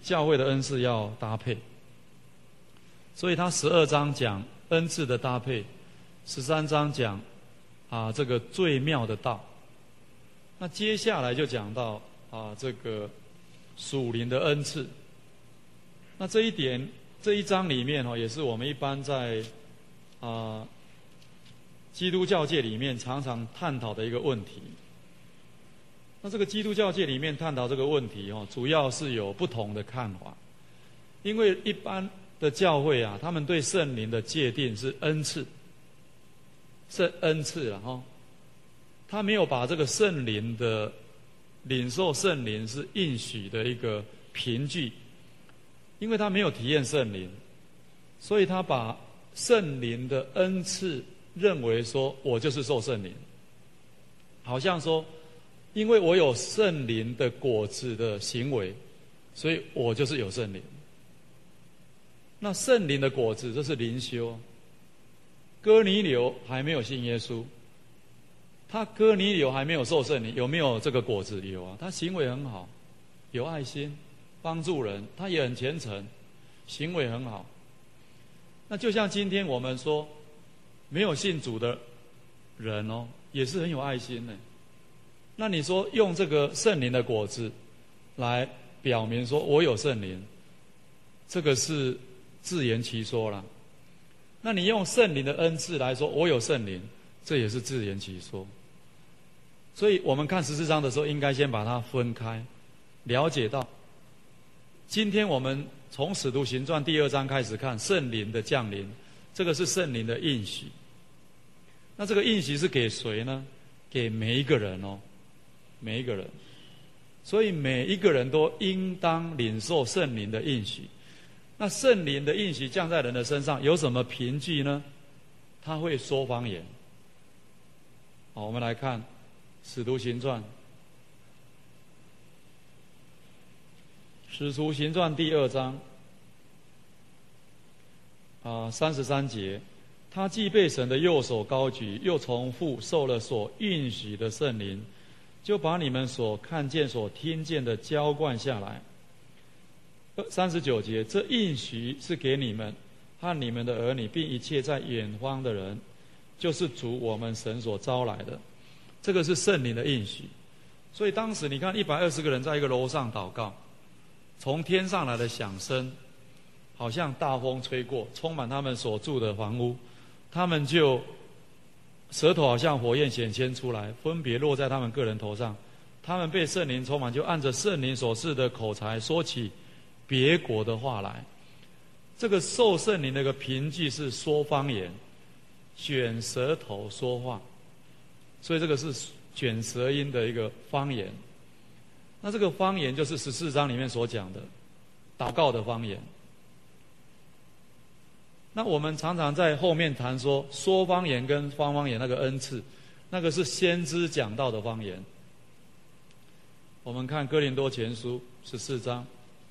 教会的恩赐要搭配。所以他12章讲恩赐的搭配，13章讲这个最妙的道。那接下来就讲到这个属灵的恩赐。那这一章里面也是我们一般在基督教界里面常常探讨的一个问题。那这个基督教界里面探讨这个问题主要是有不同的看法。因为一般的教会他们对圣灵的界定是恩赐，是恩赐了他没有把这个圣灵的领受圣灵是应许的一个凭据，因为他没有体验圣灵，所以他把圣灵的恩赐认为说我就是受圣灵，好像说因为我有圣灵的果子的行为，所以我就是有圣灵。那圣灵的果子这是灵修。哥尼流还没有信耶稣，哥尼流还没有受圣灵，有没有这个果子？有啊，他行为很好，有爱心，帮助人，他也很虔诚，行为很好。那就像今天我们说没有信主的人也是很有爱心的。那你说用这个圣灵的果子来表明说我有圣灵，这个是自圆其说啦。那你用圣灵的恩赐来说我有圣灵，这也是自圆其说。所以我们看14章的时候应该先把它分开，了解到今天我们从使徒行传第2章开始看圣灵的降临，这个是圣灵的应许。那这个应许是给谁呢？给每一个人每一个人。所以每一个人都应当领受圣灵的应许。那圣灵的应许降在人的身上有什么凭据呢？他会说方言。好，我们来看使徒行传第2章33节，他既被神的右手高举，又从父受了所应许的圣灵，就把你们所看见所听见的浇灌下来。39节，这应许是给你们和你们的儿女，并一切在远方的人，就是主我们神所招来的。这个是圣灵的应许。所以当时你看120个人在一个楼上祷告，从天上来的响声好像大风吹过，充满他们所住的房屋，他们就舌头好像火焰显现出来，分别落在他们个人头上。他们被圣灵充满，就按着圣灵所赐的口才说起别国的话来。这个受圣灵的一个凭据是说方言，卷舌头说话，所以这个是卷舌音的一个方言。那这个方言就是14章里面所讲的祷告的方言。那我们常常在后面谈说方言跟方言那个恩赐，那个是先知讲道的方言。我们看哥林多前书14章，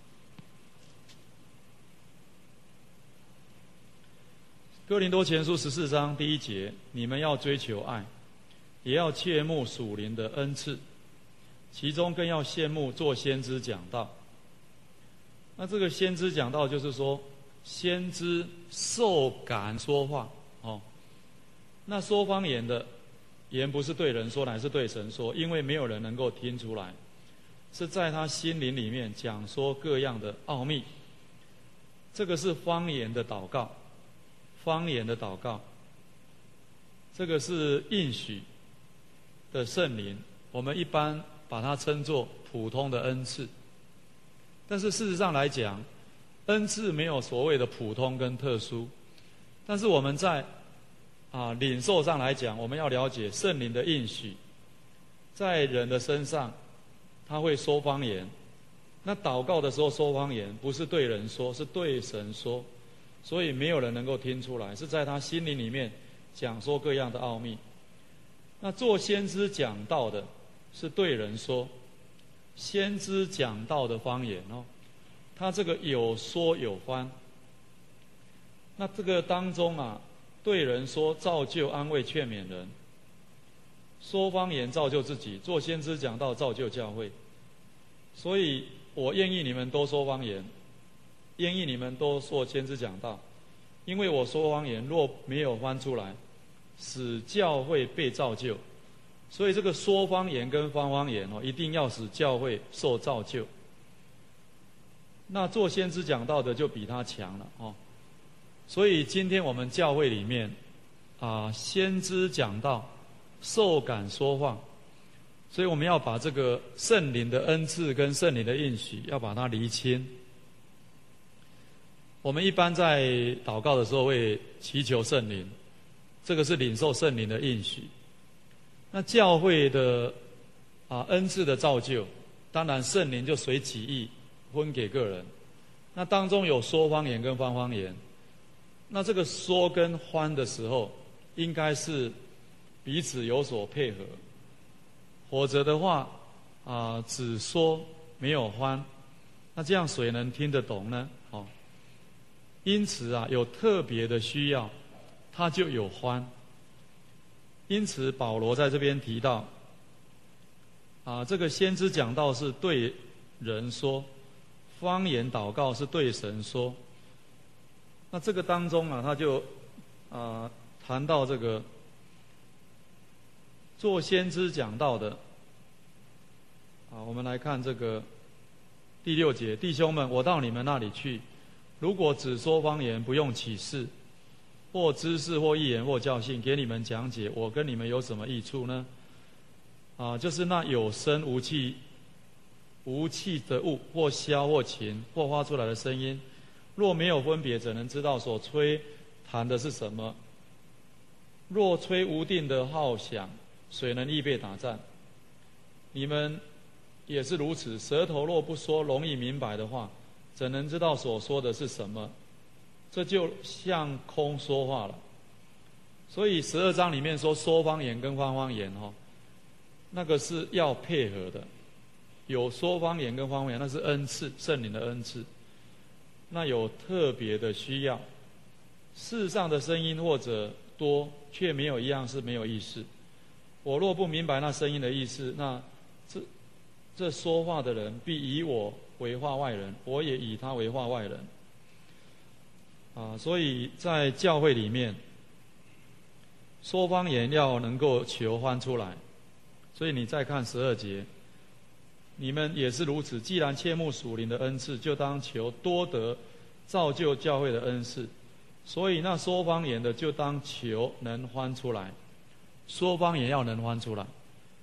哥林多前书14章第1节，你们要追求爱，也要切慕属灵的恩赐，其中更要羡慕做先知讲道。那这个先知讲道就是说先知受感说话那说方言的言不是对人说，乃是对神说，因为没有人能够听出来，是在他心灵里面讲说各样的奥秘。这个是方言的祷告，方言的祷告，这个是应许的圣灵，我们一般把它称作普通的恩赐。但是事实上来讲，恩赐没有所谓的普通跟特殊，但是我们在领受上来讲，我们要了解圣灵的应许，在人的身上他会说方言。那祷告的时候说方言不是对人说，是对神说，所以没有人能够听出来，是在他心灵里面讲说各样的奥秘。那做先知讲道的是对人说，先知讲道的方言他这个有说有翻。那这个当中对人说，造就安慰劝勉人；说方言造就自己，做先知讲道造就教会。所以我愿意你们多说方言，愿意你们多说先知讲道，因为我说方言若没有翻出来，使教会被造就。所以这个说方言跟翻方言一定要使教会受造就。那做先知讲道的就比他强了所以今天我们教会里面先知讲道受感说话，所以我们要把这个圣灵的恩赐跟圣灵的应许要把它厘清。我们一般在祷告的时候会祈求圣灵，这个是领受圣灵的应许。那教会的恩赐的造就，当然圣灵就随己意分给个人。那当中有说方言跟翻方言，那这个说跟翻的时候，应该是彼此有所配合，否则的话只说没有翻，那这样谁能听得懂呢？因此有特别的需要，他就有翻。因此保罗在这边提到这个先知讲道是对人说，方言祷告是对神说。那这个当中他就谈到这个做先知讲道的我们来看这个第6节，弟兄们，我到你们那里去，如果只说方言，不用启示或知识或预言或教训给你们讲解，我跟你们有什么益处呢？就是那有声无气的物，或箫或琴或发出来的声音，若没有分别，怎能知道所吹弹的是什么？若吹无定的号响，谁能预备打仗？你们也是如此，舌头若不说容易明白的话，怎能知道所说的是什么？这就像空说话了。所以12章里面说方言跟翻方言那个是要配合的。有说方言跟翻方言，那是恩赐，圣灵的恩赐。那有特别的需要，世上的声音或者多，却没有一样是没有意思。我若不明白那声音的意思，那这说话的人必以我为话外人，我也以他为话外人。所以在教会里面，说方言要能够求翻出来。所以你再看12节，你们也是如此，既然切慕属灵的恩赐，就当求多得造就教会的恩赐。所以那说方言的就当求能翻出来，说方言要能翻出来。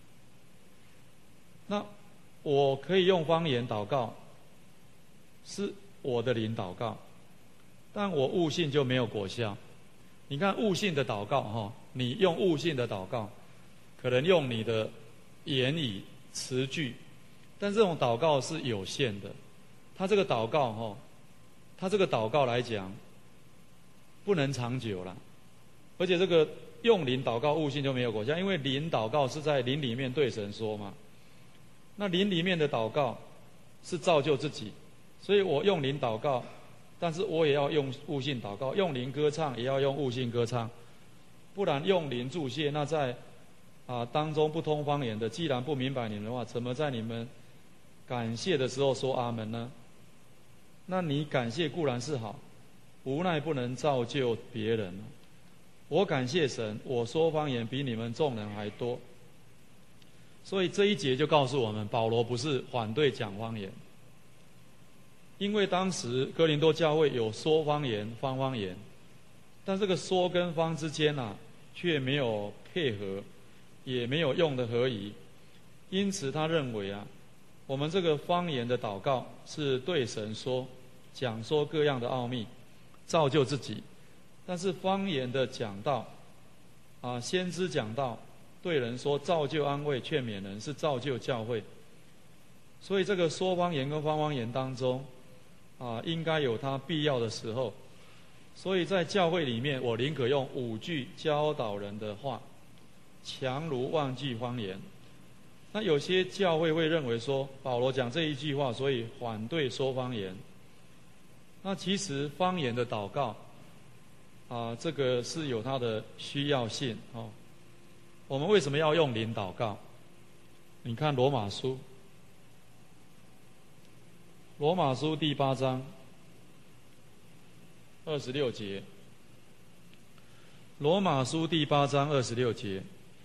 那我可以用方言祷告，是我的灵祷告，但我悟性就没有果效。你看悟性的祷告你用悟性的祷告，可能用你的言语词句，但这种祷告是有限的。他这个祷告来讲不能长久了。而且这个用灵祷告悟性就没有果效，因为灵祷告是在灵里面对神说嘛。那灵里面的祷告是造就自己，所以我用灵祷告，但是我也要用悟性祷告，用灵歌唱也要用悟性歌唱，不然用灵祝谢，那在当中不通方言的，既然不明白你们的话，怎么在你们感谢的时候说阿门呢？那你感谢固然是好，无奈不能造就别人。我感谢神，我说方言比你们众人还多。所以这一节就告诉我们，保罗不是反对讲方言，因为当时哥林多教会有说方言、翻方言，但这个说跟翻之间却没有配合，也没有用的合宜。因此他认为我们这个方言的祷告是对神说，讲说各样的奥秘，造就自己。但是方言的讲道先知讲道对人说，造就安慰劝勉人，是造就教会。所以这个说方言跟翻方言当中应该有它必要的时候。所以在教会里面，我宁可用5句教导人的话，强如万句方言。那有些教会会认为说，保罗讲这一句话，所以反对说方言。那其实方言的祷告这个是有它的需要性我们为什么要用灵祷告？你看罗马书罗马书第8章26节。罗马书第8章26节。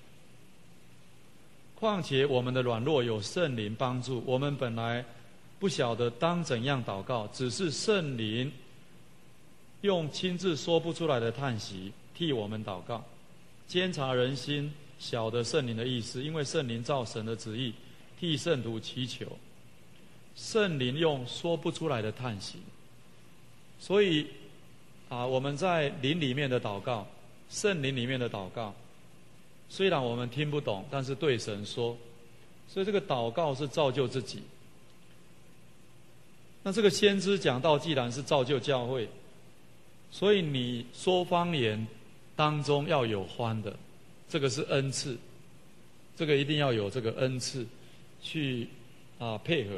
况且我们的软弱有圣灵帮助，我们本来不晓得当怎样祷告，只是圣灵用亲自说不出来的叹息替我们祷告。监察人心，晓得圣灵的意思，因为圣灵照神的旨意替圣徒祈求。圣灵用说不出来的叹息，所以我们在灵里面的祷告，圣灵里面的祷告，虽然我们听不懂，但是对神说，所以这个祷告是造就自己。那这个先知讲道既然是造就教会，所以你说方言当中要有欢的，这个是恩赐，这个一定要有这个恩赐去配合。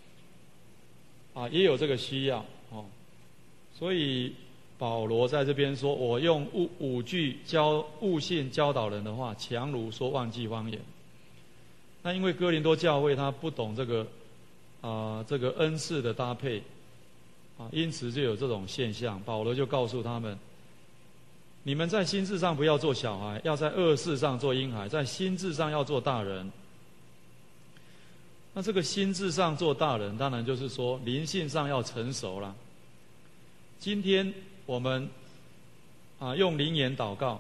也有这个需要所以保罗在这边说，我用五句悟性教导人的话，强如说忘记方言。那因为哥林多教会他不懂这个恩赐的搭配因此就有这种现象。保罗就告诉他们，你们在心智上不要做小孩，要在恶事上做婴孩，在心智上要做大人。那这个心智上做大人，当然就是说灵性上要成熟了。今天我们用灵言祷告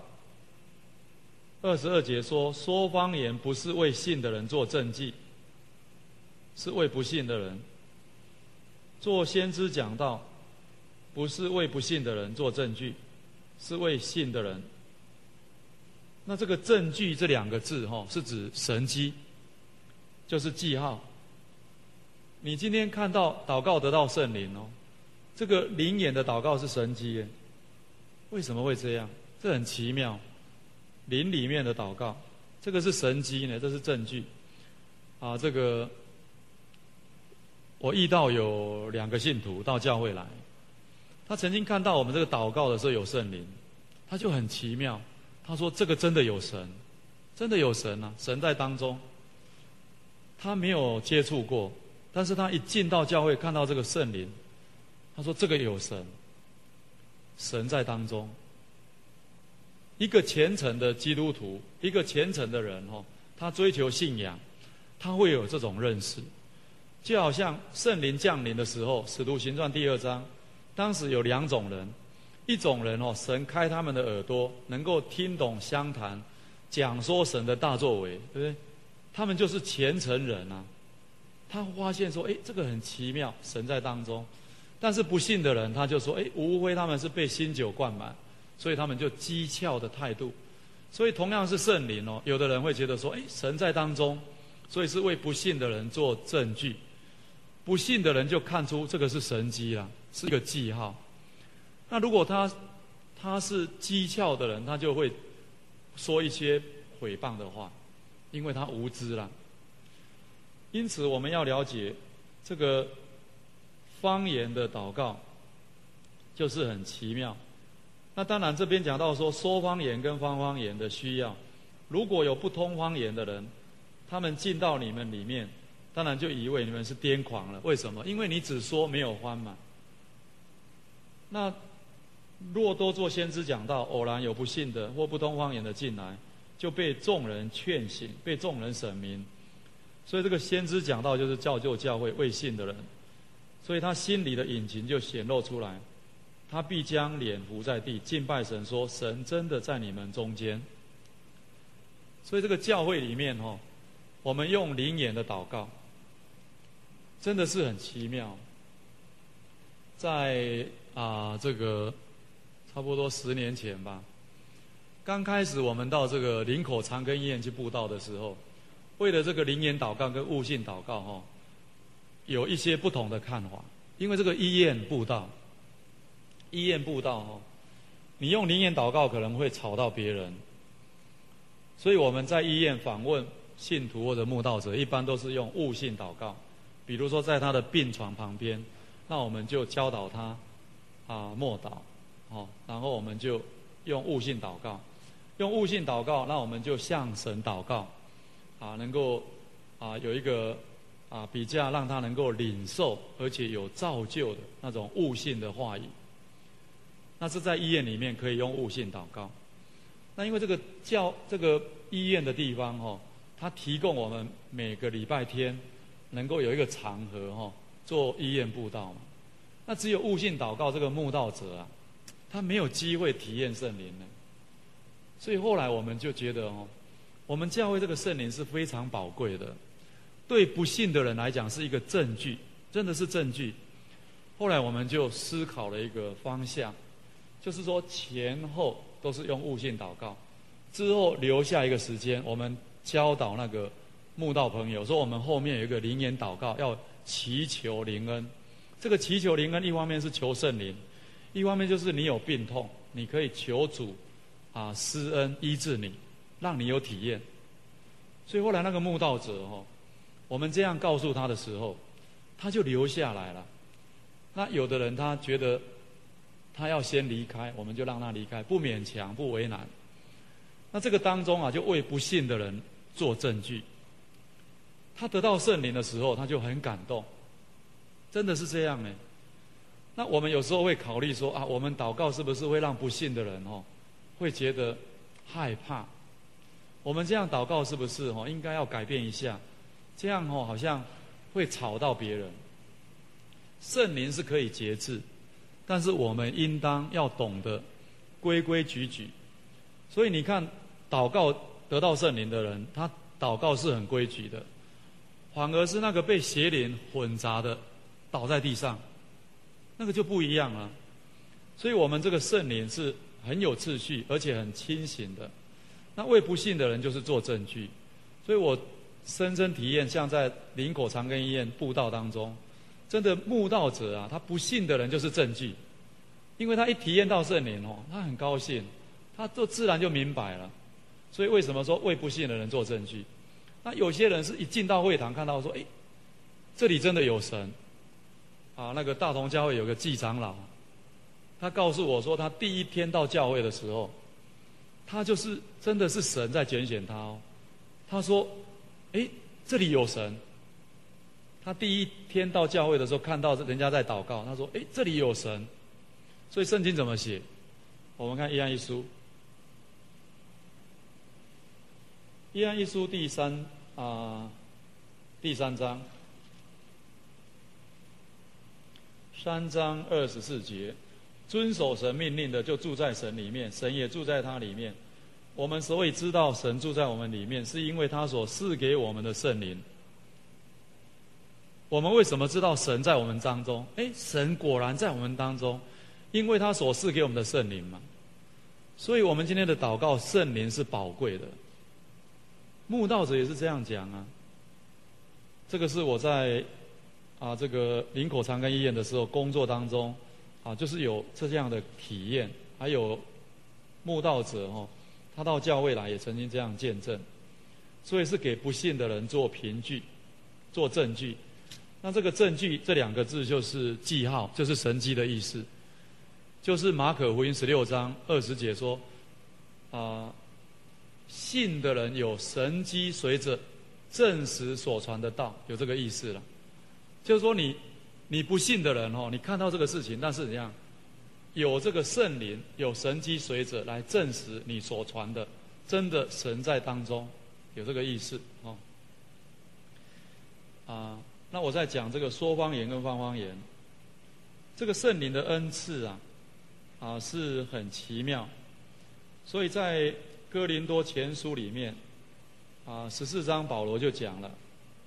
，22节说方言不是为信的人做证据，是为不信的人。做先知讲道不是为不信的人做证据，是为信的人。那这个证据这2个字是指神迹，就是记号。你今天看到祷告得到圣灵这个灵言的祷告是神迹耶。为什么会这样？这很奇妙。灵里面的祷告，这个是神迹呢，这是证据这个我遇到有2个信徒到教会来，他曾经看到我们这个祷告的时候有圣灵，他就很奇妙，他说这个真的有神，真的有神神在当中。他没有接触过，但是他一进到教会看到这个圣灵，他说这个有神，神在当中。一个虔诚的基督徒，一个虔诚的人他追求信仰，他会有这种认识。就好像圣灵降临的时候，使徒行传第2章，当时有2种人，一种人神开他们的耳朵，能够听懂相谈，讲说神的大作为，对不对？他们就是虔诚人他发现说这个很奇妙，神在当中。但是不信的人他就说无非他们是被新酒灌满，所以他们就讥诮的态度。所以同样是圣灵有的人会觉得说神在当中，所以是为不信的人做证据。不信的人就看出这个是神迹啦，是一个记号。那如果他是讥诮的人，他就会说一些毁谤的话，因为他无知啦。因此我们要了解这个方言的祷告就是很奇妙。那当然这边讲到说方言跟方言的需要，如果有不通方言的人，他们进到你们里面，当然就以为你们是癫狂了。为什么？因为你只说没有欢嘛。那若多做先知讲道，偶然有不信的或不通方言的进来，就被众人劝醒，被众人审明。所以这个先知讲道就是造就教会未信的人，所以他心里的隐情就显露出来，他必将脸伏在地，敬拜神，说神真的在你们中间。所以这个教会里面我们用灵言的祷告真的是很奇妙。在这个差不多10年前吧，刚开始我们到这个林口长庚医院去布道的时候，为了这个灵言祷告跟悟性祷告有一些不同的看法。因为这个医院布道你用灵言祷告可能会吵到别人，所以我们在医院访问信徒或者慕道者，一般都是用悟性祷告。比如说在他的病床旁边，那我们就教导他默祷然后我们就用悟性祷告，那我们就向神祷告能够有一个比较让他能够领受，而且有造就的那种悟性的话语。那是在医院里面可以用悟性祷告。那因为这个医院的地方它提供我们每个礼拜天能够有一个场合做医院布道嘛。那只有悟性祷告这个慕道者啊，他没有机会体验圣灵呢。所以后来我们就觉得我们教会这个圣灵是非常宝贵的，对不信的人来讲是一个证据，真的是证据。后来我们就思考了一个方向，就是说前后都是用悟性祷告，之后留下一个时间，我们教导那个慕道朋友说，我们后面有一个灵言祷告，要祈求灵恩。这个祈求灵恩，一方面是求圣灵，一方面就是你有病痛，你可以求主施恩医治你，让你有体验。所以后来那个慕道者我们这样告诉他的时候，他就留下来了。那有的人他觉得他要先离开，我们就让他离开，不勉强，不为难。那这个当中就为不信的人做证据。他得到圣灵的时候，他就很感动，真的是这样呢。那我们有时候会考虑说我们祷告是不是会让不信的人会觉得害怕？我们这样祷告是不是应该要改变一下？这样好像会吵到别人。圣灵是可以节制，但是我们应当要懂得规规矩矩。所以你看，祷告得到圣灵的人，他祷告是很规矩的，反而是那个被邪灵混杂的倒在地上，那个就不一样了。所以我们这个圣灵是很有秩序，而且很清醒的。那为不信的人就是做证据。所以我深深体验，像在林口长庚医院布道当中，真的慕道者他不信的人就是证据，因为他一体验到圣灵他很高兴，他就自然就明白了。所以为什么说为不信的人做证据？那有些人是一进到会堂看到说，这里真的有神那个大同教会有个季长老，他告诉我说，他第一天到教会的时候，他就是真的是神在拣选他他说这里有神。他第一天到教会的时候看到人家在祷告，他说这里有神。所以圣经怎么写？我们看约翰一书，约翰一书第三章3章24节，遵守神命令的就住在神里面，神也住在他里面。我们所以知道神住在我们里面，是因为他所赐给我们的圣灵。我们为什么知道神在我们当中？神果然在我们当中，因为他所赐给我们的圣灵嘛。所以我们今天的祷告，圣灵是宝贵的。慕道者也是这样讲这个是我在这个林口长庚医院的时候工作当中就是有这样的体验。还有慕道者他到教会来也曾经这样见证。所以是给不信的人做凭据，做证据。那这个证据这2个字就是记号，就是神迹的意思。就是马可福音16章20节说信的人有神迹随着证实所传的道，有这个意思了。就是说你不信的人你看到这个事情，但是怎样有这个圣灵，有神迹随着来证实你所传的真的神在当中，有这个意思那我在讲这个说方言跟方方言，这个圣灵的恩赐是很奇妙。所以在哥林多前书里面14章保罗就讲了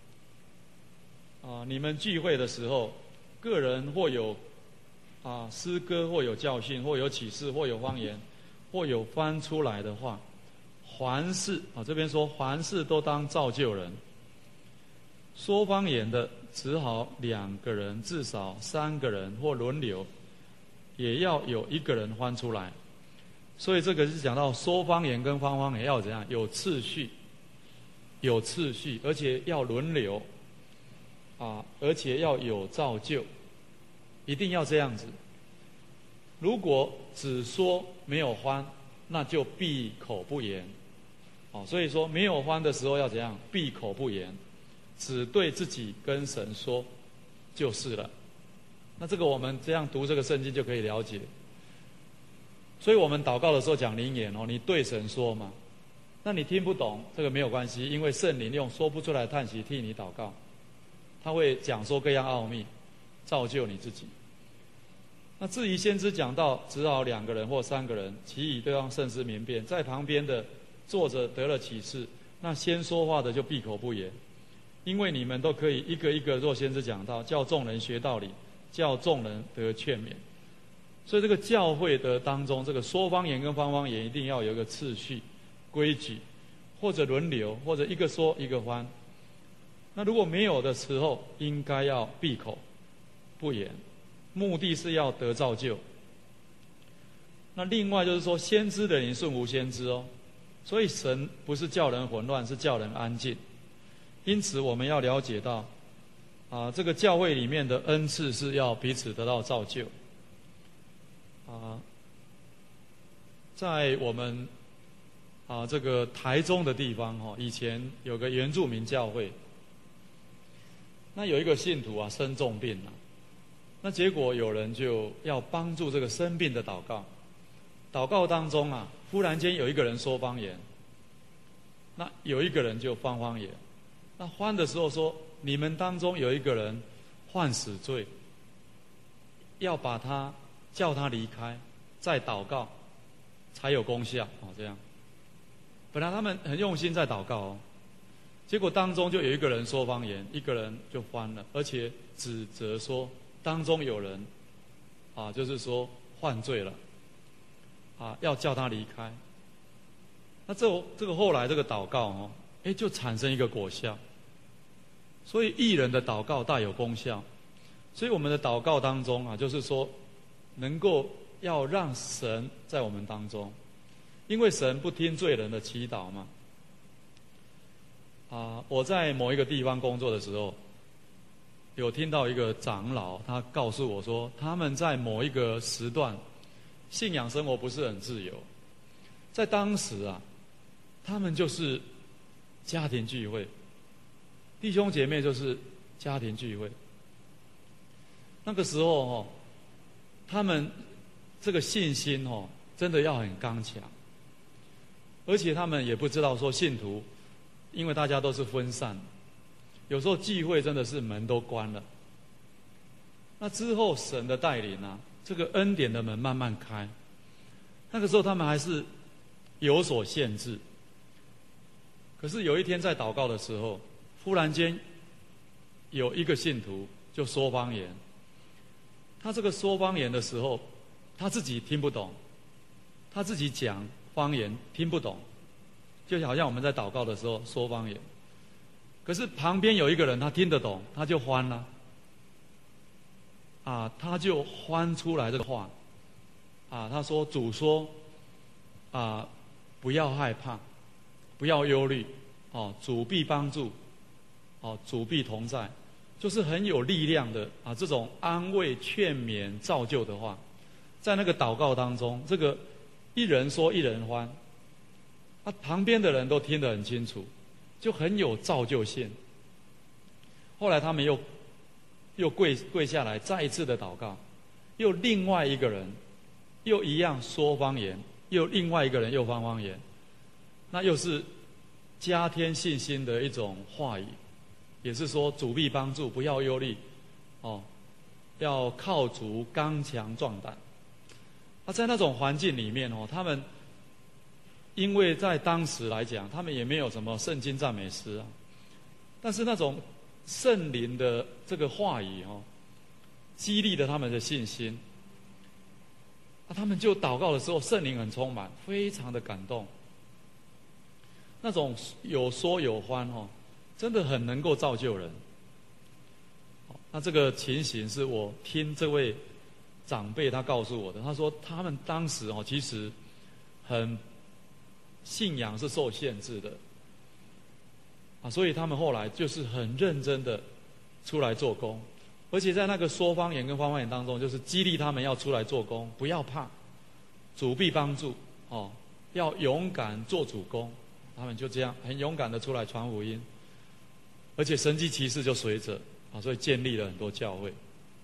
你们聚会的时候，个人或有诗歌，或有教训，或有启示，或有方言，或有翻出来的话，凡事这边说凡事都当造就人。说方言的只好2个人，至少3个人，或轮流，也要有1个人翻出来。所以这个是讲到说方言跟翻方言要怎样？有次序，有次序，而且要轮流而且要有造就，一定要这样子。如果只说没有翻，那就闭口不言所以说没有翻的时候要怎样？闭口不言。 只对自己跟神说就是了。那这个我们这样读这个圣经就可以了解。所以我们祷告的时候讲灵言哦，你对神说嘛，那你听不懂这个没有关系，因为圣灵用说不出来的叹息替你祷告，他会讲说各样奥秘，造就你自己。那至于先知讲到只好2个人或3个人，其余都让圣师明辨，在旁边的坐着得了启示，那先说话的就闭口不言，因为你们都可以一个一个做先知讲道，叫众人学道理，叫众人得劝勉。所以这个教会的当中，这个说方言跟方方言一定要有一个次序、规矩，或者轮流，或者一个说一个翻。那如果没有的时候，应该要闭口不言，目的是要得造就。那另外就是说，先知的灵顺无先知哦，所以神不是叫人混乱，是叫人安静。因此我们要了解到，这个教会里面的恩赐是要彼此得到造就。在我们这个台中的地方以前有个原住民教会，那有一个信徒生重病了，那结果有人就要帮助这个生病的祷告，祷告当中忽然间有一个人说方言，那有一个人就翻方言，那翻的时候说，你们当中有一个人犯死罪，要把他叫他离开，再祷告才有功效这样。本来他们很用心在祷告结果当中就有一个人说方言，一个人就翻了，而且指责说当中有人就是说犯罪了要叫他离开。那这个后来这个祷告就产生一个果效。所以义人的祷告大有功效。所以我们的祷告当中就是说能够要让神在我们当中，因为神不听罪人的祈祷嘛。我在某一个地方工作的时候，有听到一个长老，他告诉我说，他们在某一个时段，信仰生活不是很自由。在当时他们就是家庭聚会，弟兄姐妹就是家庭聚会。那个时候他们这个信心真的要很刚强，而且他们也不知道说信徒，因为大家都是分散，有时候聚会真的是门都关了。那之后神的带领这个恩典的门慢慢开。那个时候他们还是有所限制，可是有一天在祷告的时候，忽然间有一个信徒就说方言。他这个说方言的时候，他自己听不懂，他自己讲方言听不懂，就好像我们在祷告的时候说方言。可是旁边有一个人他听得懂，他就翻了他就翻出来这个话他说主说不要害怕，不要忧虑主必帮助主必同在，就是很有力量的这种安慰劝勉造就的话，在那个祷告当中，这个一人说一人翻旁边的人都听得很清楚，就很有造就性。后来他们又跪下来再一次的祷告，又另外一个人又一样说方言，又另外一个人又翻方言，那又是加添信心的一种话语，也是说主必帮助，不要忧虑要靠主刚强壮胆。在那种环境里面他们因为在当时来讲，他们也没有什么圣经赞美诗但是那种圣灵的这个话语激励了他们的信心他们就祷告的时候，圣灵很充满，非常的感动。那种有说有翻真的很能够造就人。那这个情形是我听这位长辈他告诉我的，他说他们当时其实很信仰是受限制的所以他们后来就是很认真的出来做工，而且在那个说方言跟翻方言当中，就是激励他们要出来做工，不要怕，主必帮助要勇敢做主工。他们就这样很勇敢的出来传福音而且神迹奇事就随着所以建立了很多教会。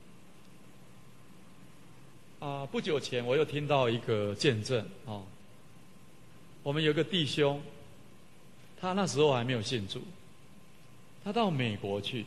不久前我又听到一个见证我们有一个弟兄，他那时候还没有信主，他到美国去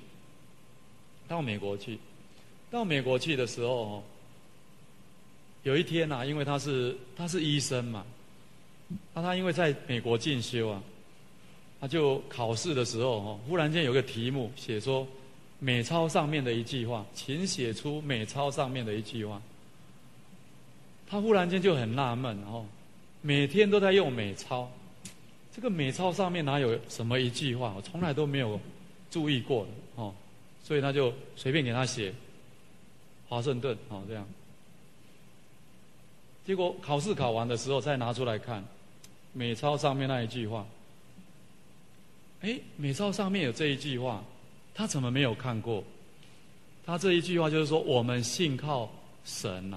的时候有一天因为他是医生嘛，他因为在美国进修他就考试的时候忽然间有个题目写说美钞上面的一句话，请写出美钞上面的一句话。他忽然间就很纳闷每天都在用美钞，这个美钞上面哪有什么一句话，我从来都没有注意过的所以他就随便给他写华盛顿这样。结果考试考完的时候再拿出来看美钞上面那一句话，美钞上面有这一句话，他怎么没有看过？他这一句话就是说我们信靠神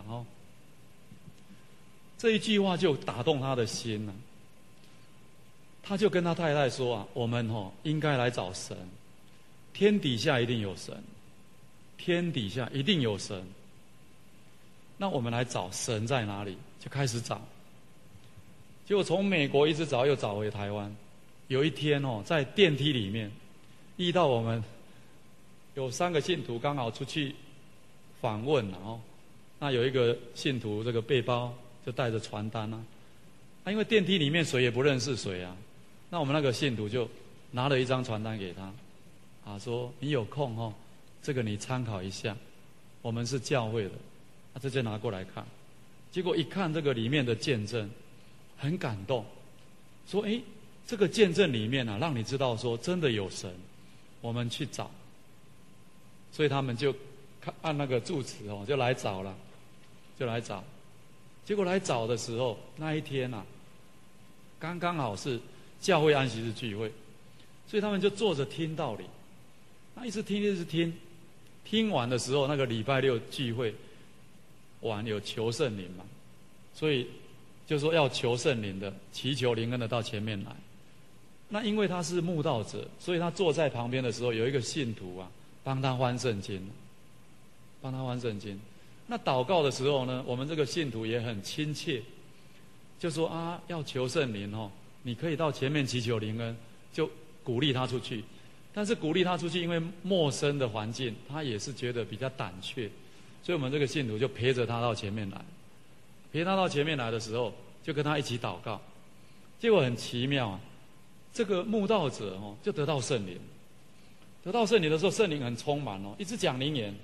这一句话就打动他的心了。他就跟他太太说我们应该来找神，天底下一定有神，天底下一定有神。那我们来找神在哪里？就开始找。结果从美国一直找，又找回台湾。有一天在电梯里面遇到我们有3个信徒刚好出去访问那有一个信徒这个背包就带着传单因为电梯里面谁也不认识谁那我们那个信徒就拿了一张传单给他说你有空这个你参考一下，我们是教会的，这就拿过来看。结果一看这个里面的见证很感动，说这个见证里面让你知道说真的有神，我们去找。所以他们就按那个住址就来找了，结果来找的时候那一天刚刚好是教会安息日聚会，所以他们就坐着听道理。那一直听，听完的时候那个礼拜六聚会完有求圣灵嘛，所以就说要求圣灵的，祈求灵恩的到前面来。那因为他是慕道者，所以他坐在旁边的时候有一个信徒帮他翻圣经。那祷告的时候呢，我们这个信徒也很亲切，就说要求圣灵你可以到前面祈求灵恩，就鼓励他出去。但是鼓励他出去，因为陌生的环境，他也是觉得比较胆怯，所以我们这个信徒就陪着他到前面来。陪他到前面来的时候，就跟他一起祷告。结果很奇妙这个慕道者就得到圣灵。得到圣灵的时候，圣灵很充满一直讲灵言。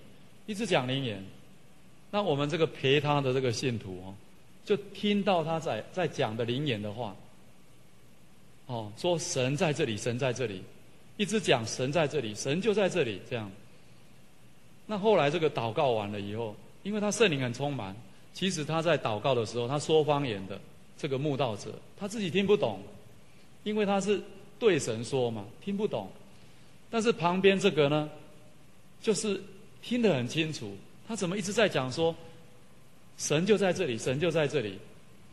那我们这个陪他的这个信徒就听到他在讲的灵言的话说神在这里，神在这里，一直讲神在这里，神就在这里这样。那后来这个祷告完了以后，因为他圣灵很充满，其实他在祷告的时候，他说方言的这个慕道者他自己听不懂，因为他是对神说嘛，听不懂。但是旁边这个呢，就是听得很清楚，他怎么一直在讲说神就在这里，神就在这里。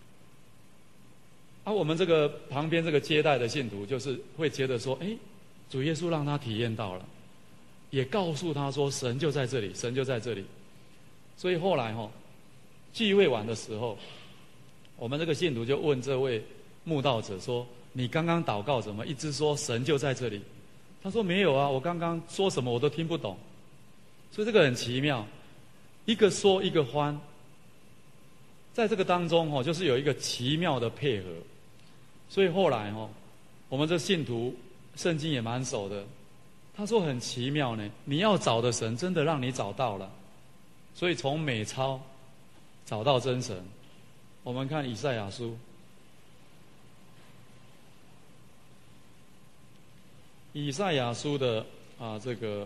我们这个旁边这个接待的信徒就是会觉得说主耶稣让他体验到了，也告诉他说神就在这里，神就在这里。所以后来聚会完的时候，我们这个信徒就问这位慕道者说，你刚刚祷告怎么一直说神就在这里？他说没有我刚刚说什么我都听不懂。所以这个很奇妙，一个说一个翻，在这个当中就是有一个奇妙的配合。所以后来我们这信徒圣经也蛮熟的，他说很奇妙呢，你要找的神真的让你找到了。所以从美钞找到真神。我们看以赛亚书，以赛亚书的这个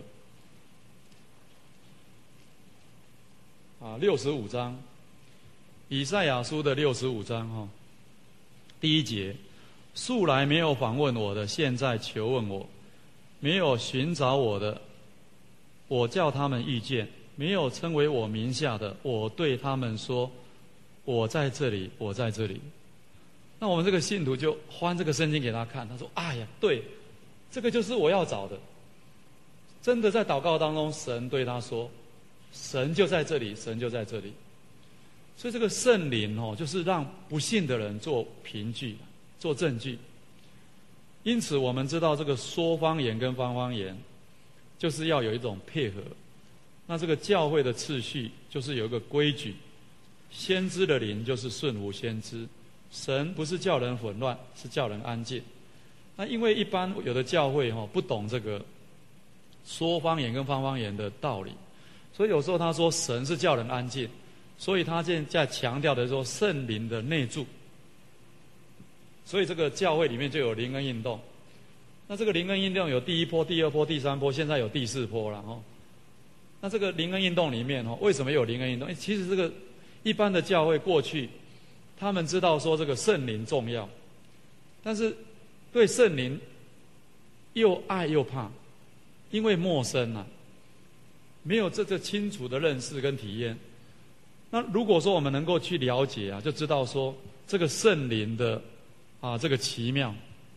65章，以赛亚书的65章第1节，素来没有访问我的，现在求问我；没有寻找我的，我叫他们遇见；没有称为我名下的，我对他们说，我在这里，我在这里。那我们这个信徒就翻这个圣经给他看，他说：“哎呀，对，这个就是我要找的。 真的在祷告当中，神对他说：“神就在这里，神就在这里。”所以这个圣灵就是让不信的人做凭据、做证据。因此，我们知道这个说方言跟方方言，就是要有一种配合。那这个教会的次序就是有一个规矩，先知的灵就是顺服先知。神不是叫人混乱，是叫人安静。那因为一般有的教会不懂这个说方言跟方方言的道理，所以有时候他说神是叫人安静，所以他现在强调的说圣灵的内住。所以这个教会里面就有灵恩运动。那这个灵恩运动有第一波、第二波、第三波，现在有第四波了那这个灵恩运动里面为什么有灵恩运动？其实这个一般的教会过去，他们知道说这个圣灵重要，但是对圣灵又爱又怕，因为陌生没有这个清楚的认识跟体验。那如果说我们能够去了解就知道说这个圣灵的这个奇妙。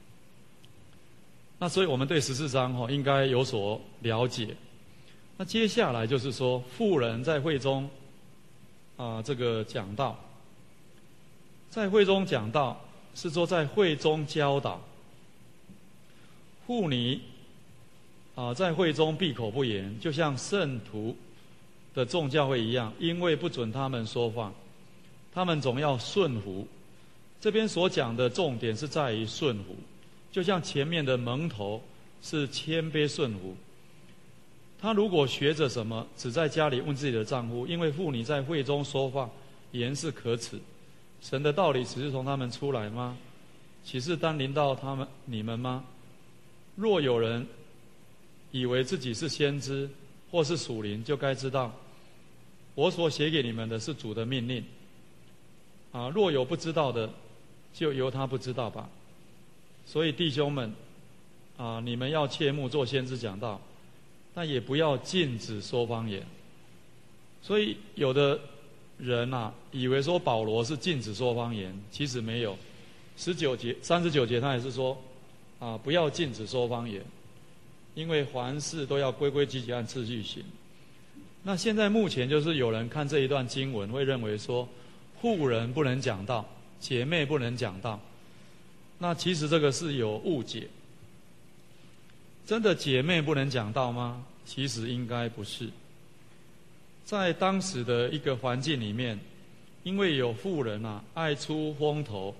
那所以我们对14章应该有所了解。那接下来就是说妇人在会中这个讲道，在会中讲道是说在会中教导。妇女在会中闭口不言，就像圣徒的众教会一样，因为不准他们说话，他们总要顺服。这边所讲的重点是在于顺服，就像前面的蒙头是谦卑顺服。他如果学着什么，只在家里问自己的丈夫，因为妇女在会中说话，言是可耻。神的道理只是从他们出来吗？岂是单临到你们吗？若有人以为自己是先知或是属灵，就该知道我所写给你们的是主的命令若有不知道的，就由他不知道吧。所以弟兄们你们要切莫做先知讲道，但也不要禁止说方言。所以有的人以为说保罗是禁止说方言，其实没有。39节他也是说不要禁止说方言，因为凡事都要规规矩矩按次序行。那现在目前就是有人看这一段经文会认为说妇人不能讲道，姐妹不能讲道。那其实这个是有误解。真的姐妹不能讲道吗？其实应该不是。在当时的一个环境里面，因为有妇人爱出风头，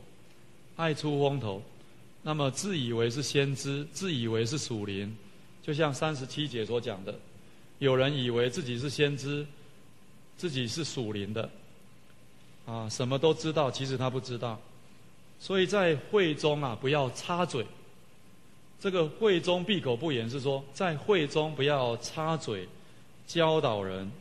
那么自以为是先知，自以为是属灵，就像37节所讲的，有人以为自己是先知，自己是属灵的什么都知道，其实他不知道。所以在会中不要插嘴。这个会中闭口不言是说，在会中不要插嘴教导人。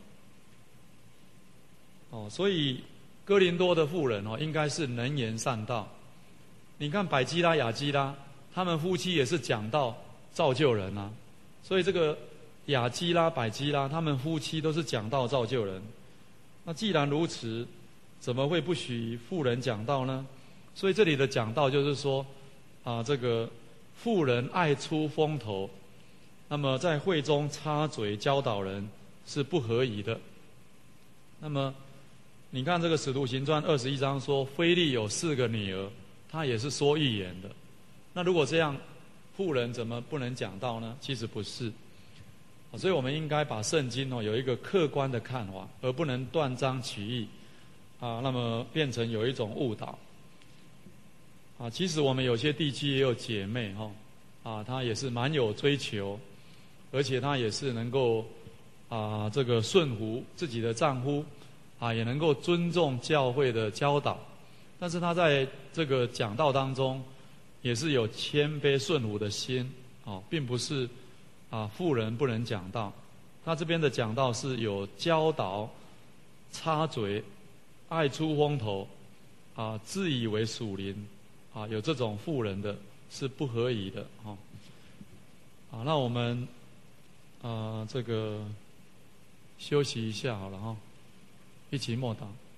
所以哥林多的妇人应该是能言善道。你看百基拉、雅基拉，他们夫妻也是讲道造就人所以这个雅基拉、百基拉，他们夫妻都是讲道造就人。那既然如此，怎么会不许妇人讲道呢？所以这里的讲道就是说这个妇人爱出风头，那么在会中插嘴教导人是不合宜的。那么你看这个使徒行传21章说，腓力有4个女儿，她也是说预言的。那如果这样，妇人怎么不能讲道呢？其实不是。所以我们应该把圣经有一个客观的看法，而不能断章取义那么变成有一种误导其实我们有些地区也有姐妹她也是蛮有追求，而且她也是能够这个顺服自己的丈夫也能够尊重教会的教导，但是她在这个讲道当中也是有谦卑顺服的心并不是妇人不能讲道。她这边的讲道是有教导、插嘴、爱出风头自以为属灵有这种妇人的是不合宜的那我们这个休息一下好了一起默祷。